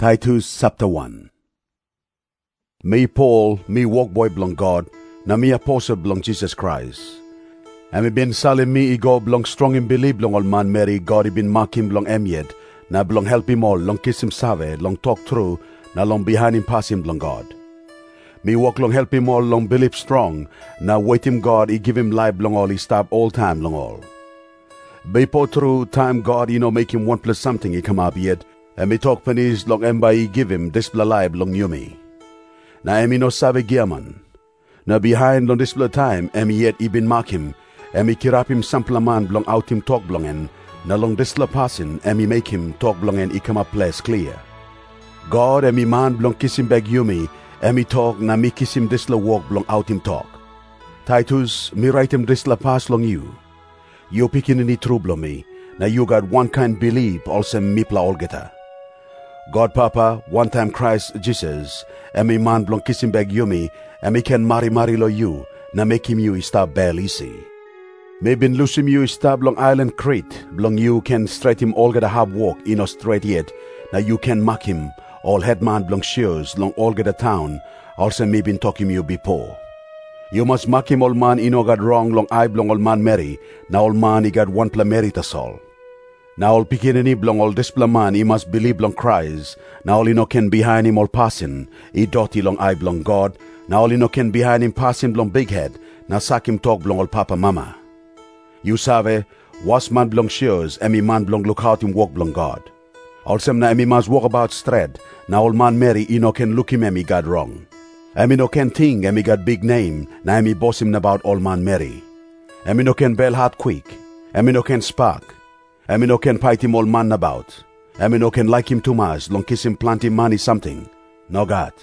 Titus chapter 1. Me Paul, me walk boy belong God, na me apostle belong Jesus Christ. And me bin salim me igo belong strong in believe belong all man Mary, God ibin mark him belong emied, na belong help him all, long kiss him save, long talk through, na long behind him pass him belong God. Me walk long help him all, long believe strong, na wait him God, he give him life belong all, he stop all time long all. Be po through time God, make him 1 plus something he come up yet, and me talk panis long emba he give him this life long yumi. Na emi no sabe giaman. Na behind long this time, emi yet he bin mark him, emi kirap him sample man belong out him talk belong en, na long this passing, emi make him talk belong en he come up place clear. God emi man belong kiss him beg yumi, emi talk na me kiss him this walk belong out him talk. Titus, me write him this pass long you. You picking any trouble me, na you got one kind believe also me pla all geta. God Papa, one time Christ Jesus, emi man belong kiss him beg yumi, emi can marry lo you, na make him you stop bell easy. Me bin lose him you stop long island Crete, belong you can straight him all get a hard walk in straight yet, na you can mark him, all head man belong shoes long all get a town, also me bin talk him you be poor. You must mark him all man got wrong long I belong all man Mary, na all man he got 1 pla meritas all. Now all pikinini belong all this pla man he must believe long Christ, now all can behind him all passing, he dotty long I belong God, now all can behind him passing belong big head, na sak him talk belong all papa mama. You save, was man belong shoes, emi man belong look out him walk belong God. Also na emi must walk about straight, now all man Mary can look him emi God wrong. Emi no can think emi got big name, na emi boss him about all man Mary. Emi no can bell heart quick, emi no can spark, emi no can fight him all man about. Emi no can like him too much, long kiss him plenty money something. No God.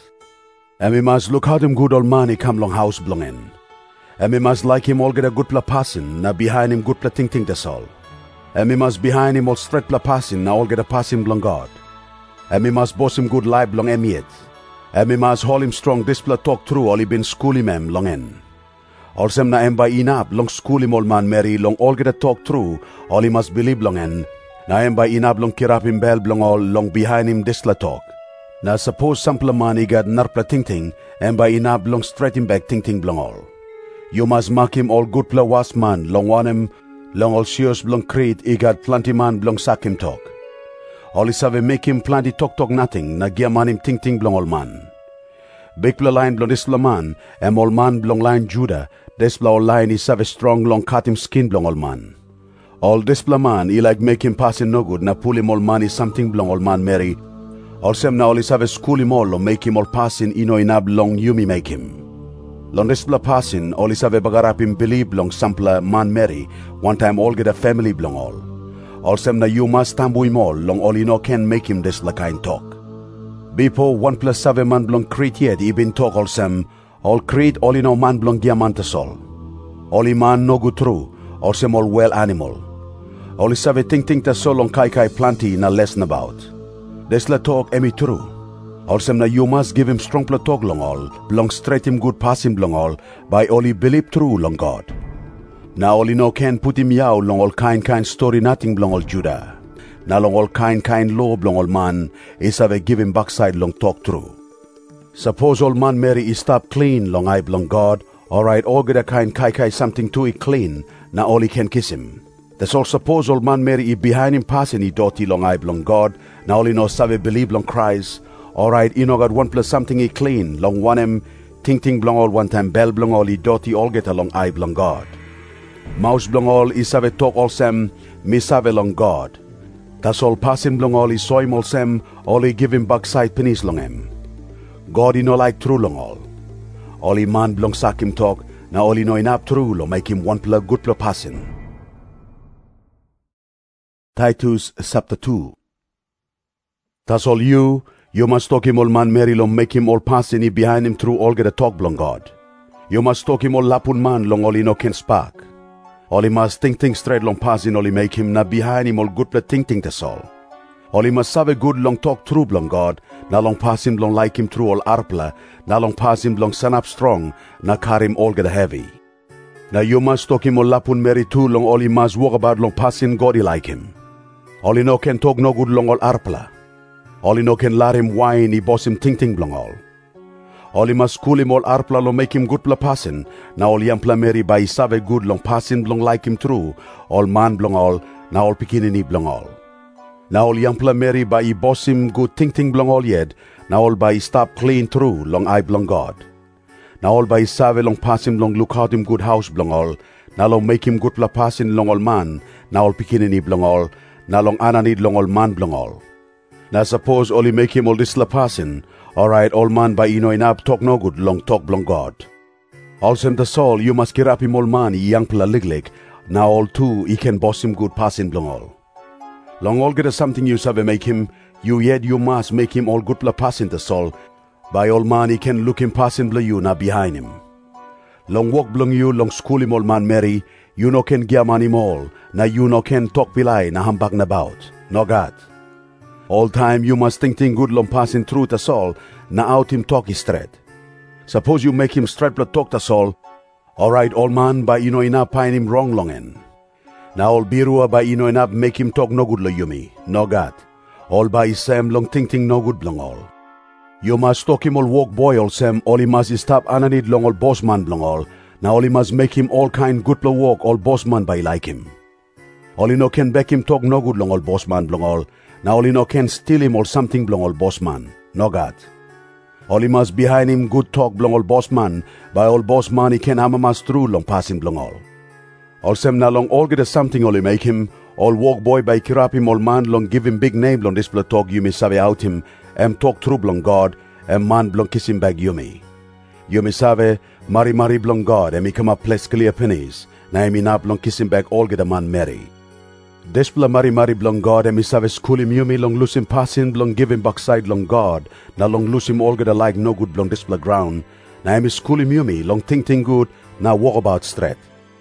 Emi must look out him good all man he come long house belong in. Emi must like him all get a good pla passing, na behind him good pla think that's all. Emi must behind him all straight pla passing, na all get a passing belong God. Emi must boss him good life belong emi yet. Emi must hold him strong this pla talk through all he been school him long en. Also na emba inap long school him all man Mary long all get a talk through all he must believe long en. Na emba inap long kirap him bell belong all long behind him this la talk. Na suppose sample man he got narpla ting emba inap long straight him back ting belong all. You must mark him all good pla was man long one him long all shoes belong Crete he got plenty man belong sack him talk. All he save make him plenty talk nothing, na gia man him ting belong all man. Big pla line belong this pla man, all man belong line Judah, this pla all line he save strong long cut him skin belong all man. All this pla man he like make him passing no good, na pull him all man is something belong all man Mary. All sem na all he save school him all, or make him all passing inab long yumi make him. Long this pla passing, all he save bagarap him believe long sampla man Mary, one time all get a family belong all. Also na you must tambu him all, long all can make him this la kind talk. Bipo 1 plus 7 man belong Crete yet, he been talk all Crete all man belong diamantas all. All man no good true, also all well animal. All save think ta so long kai plenty na lesson about. This la talk emi true. Also na you must give him strong pla talk long all, belong straight him good passing belong all, by all he believe true long God. Now all can put him yaw long all kind story nothing belong all Judah. Now long all kind law belong all man is have a give him backside long talk through. Suppose all man Mary is stop clean long I belong God, alright all get a kind kai something to it clean, now all he can kiss him. That's all suppose all man Mary is behind him passing he dotty long I belong God, now all save believe long Christ, alright got 1 plus something he clean, long one him ting belong all one time bell belong all he dotty all get along I belong God. Mouse belong all is have talk all sem, me save long God. That's all passing belong all is soy all sem, all he give him backside penis long him. God like true long all. All he man belong sack him talk, now all enough true long make him 1 pla good pla passing. Titus chapter 2. That's all you must talk him all man Mary long make him all passing he behind him through all get a talk belong God. You must talk him all lapun man long all can spark. All he must think straight long passing, all he make him na behind him all good pla think that's all. All he must have a good long talk through long God, na long passing long like him through all arpla, na long passing long sun up strong, na carry him all get heavy. Now you must talk him all lapun Mary too long all he must walk about long passing God he like him. All he can talk no good long all arpla. Oli no ken lar him wine I boss him ting blong all. Oli mas school him all arpla lo make him good pla pasin. Na all yampla Mary by save good long pasin blong like him true. All man blong all, na all pikinini blong all. Na all yampla Mary by I boss him good ting blong all yet. Na all by stop clean true long I blong God. Na all by save long pasin long look out him good house blong all. Na long make him good pla pasin long all man. Na all pikinini blong all. Na long ananid long all man blong all. Na suppose only make him all this la pasin. Alright, all man by ino inap talk no good long talk blong God. Also the soul you must kirap him all man yang pla liglig. Now all too he can boss him good pasin blong all. Long all get something you save make him. You yet you must make him all good pla pasin the soul. By all man he can look him pasin bla you na behind him. Long walk blong you long school him all man Mary. You no can giaman him all. Na you no can talk pilay na hambag na bout. No God. All time you must think good long passing through the soul, na out him talk is straight. Suppose you make him straight blood talk the soul. Alright, all man by ino enough pine him wrong longen. Now all birua by ino enough make him talk no good lo yumi, no God. All by Sam long think no good blong all. You must talk him all walk boy all Sam, all he must is stop ananid long all boss man blong all. Now all he must make him all kind good blow walk all boss man by like him. All he no can back him talk no good long all boss man blong all. Now all he no can steal him or something blong all boss man. No God. All he must behind him good talk blong all boss man. By all boss man he can hamamas through long passing blong all. All sem na long all get a something all he make him. All walk boy by kirap him all man long give him big name long display talk you may save out him. Talk through blong God. Man blong kiss him back you may. You may save mari blong God. Me come up place clear pennies. Na me na blong kiss him back all get a man Mary. Despla mari blong God and me save school him yumi long lose him passing blong give him backside long God. Na long lose him all get a like no good blong despla ground. Na me school him yumi long think good na walk about straight.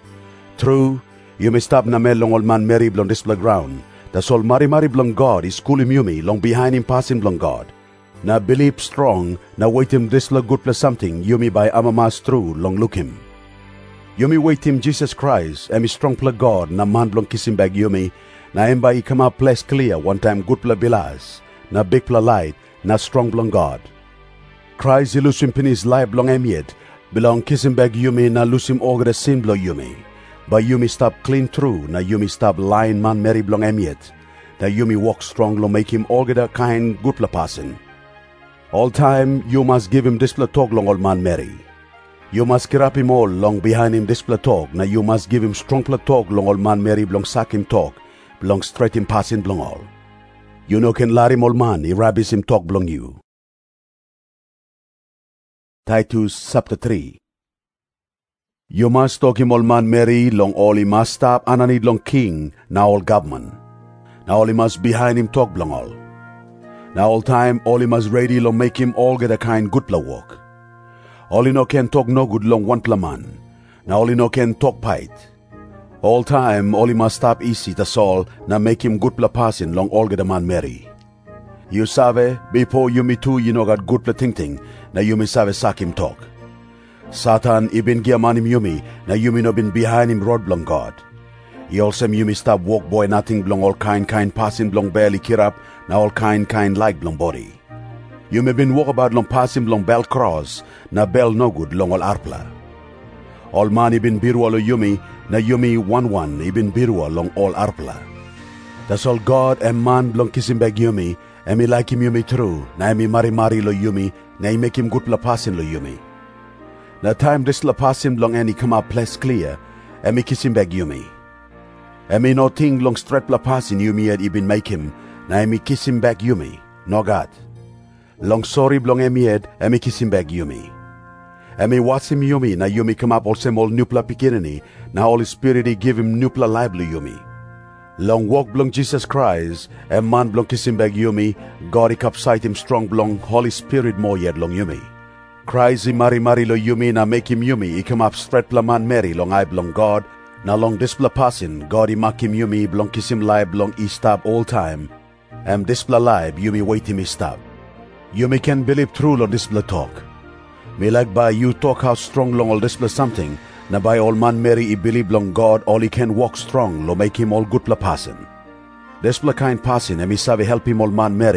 True, you may stop na me long old man Mary blong despla ground. That's all mari blong God is school him yumi long behind him passing blong God. Na believe strong na wait him despla good plus something yumi by amamas true long look him. Yumi wait him Jesus Christ, and me strong pla God, na man blong kissing bag yumi, na emba I come up place clear, one time good pla bilas, na big pla light, na strong blong God. Christ illusion penis life blong emiet, belong kissing bag yumi, na lose him all the sin blong yumi. But yumi stop clean through, na yumi stop lying man Mary blong emiet, na yumi walk strong long make him all get a kind good pla passing. All time you must give him this pla talk long old man Mary. You must kirap him all long behind him this pla talk. Now you must give him strong pla talk long old man Mary blong sack him talk. Blong straight him passing blong all. You no can lar him all man, he rabbis him talk blong you. Titus chapter 3. You must talk him all man Mary long all he must stop ananid long king, now all government. Now all he must behind him talk blong all. Now all time all he must ready long make him all get a kind good pla walk. All he no can talk no good long one pla man. Now all he no can talk pite. All time all he must stop easy the soul na make him good pla passing long all get a man Mary. You save before you me too you no got good pla ting na you me save sack him talk. Satan he been gear man him yumi na you me no been behind him rod blong God. He also you me stop walk boy nothing blong all kind passing blong barely kirap na all kind like blong body. You may been walk about long passing long bell cross, na bell no good long all arpla. All man he been birua lo yumi, na yumi 1 he been birua long all arpla. That's all God and man long kissing back yumi, and me like him yumi true, na me mari lo yumi, na he make him good la passing lo yumi. Na time this la passing long and he come up place clear, and me kiss him back yumi. And me no thing long straight la passing yumi yet he been make him, na me kiss him back yumi, no God. Long sorry blong emied, emi kiss him back yumi. Emi watch him yumi, na yumi come up also all nupla pikinini, na Holy Spirit he give him nupla lively yumi. Long walk blong Jesus Christ, and man blong kiss him back yumi, God he capsite him strong blong Holy Spirit more yet long yumi. Christ he mari lo yumi, na make him yumi, he come up straight pla man Mary long I blong God, na long displa passing, God he mak him yumi, blong kiss him live blong he stab all time, and displa live yumi wait him he stab. You may can believe true on this bla talk. Me like by you talk how strong long all this bla something. Na by all man Mary he believe long God all he can walk strong lo make him all good bla passing. This bla kind passing and me save help him all man Mary.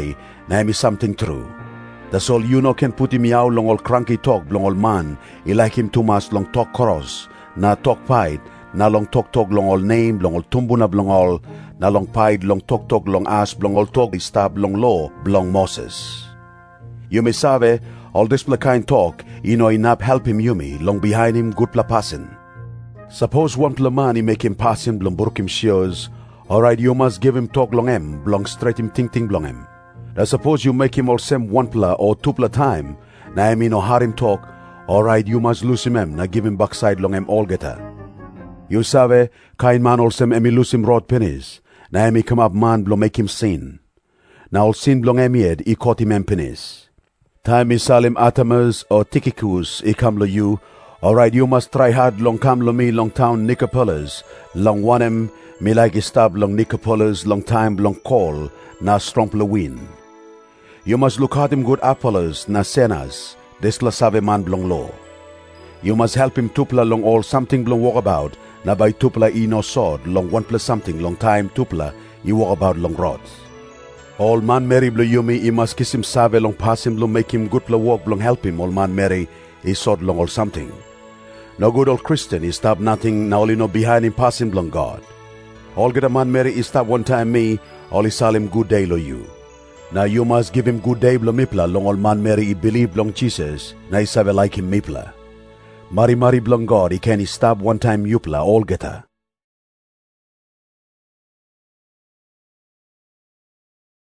na mi something true. That's all you know can put him yaw long all cranky talk blong all man. He like him too much long talk cross, na talk pied, na long talk long all name, long all tumbuna blong all, na long pied long talk long ass blong all talk stab long law blong Moses. You may sabe, all this kind talk, you know enough help him yumi, long behind him good pla passing. Suppose one pla man he make him passing blong burk him shoes, alright you must give him talk long him, blong straight him ting blong him. Now suppose you make him all same one pla or two pla time, na I mean no hard him talk, alright you must lose him na give him backside long him all geta. You sabe, kind man all same emi lose him rod pennies, na emi come up man blong make him sin. Now all sin blong emi ed, he caught him pennies. Time is salim atamas or tikikus I come lo you. Alright, you must try hard long come lo me long town Nicopolis. Long one me like stab long Nicopolis long time long call na stromp lo win. You must look hard him good Apollos na senas. This la save man blong lo. You must help him tupla long all something blong walk about. Na by tupla I no sword long one plus something long time tupla you walk about long rods. All man Mary blo yumi he must kiss him save long pass him blong make him good blo walk blong help him all man Mary he sword long all something. No good old Christian he stop nothing now only no behind him pass him blong God. All get a man Mary he stop one time me all he saw him good day lo you. Now you must give him good day blo mipla long all man Mary he believe long Jesus na he save like him mipla. Mari blong God he can he stop one time yupla all geta.